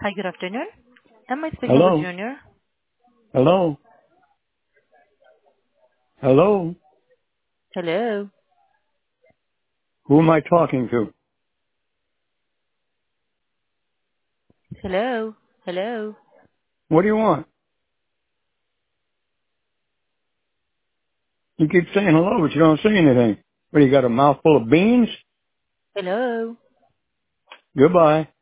Hi, good afternoon. Am I speaking with Hello? Junior? Hello? Hello? Hello? Who am I talking to? Hello? Hello? What do you want? You keep saying hello, but you don't say anything. What, you got a mouthful of beans? Hello? Goodbye.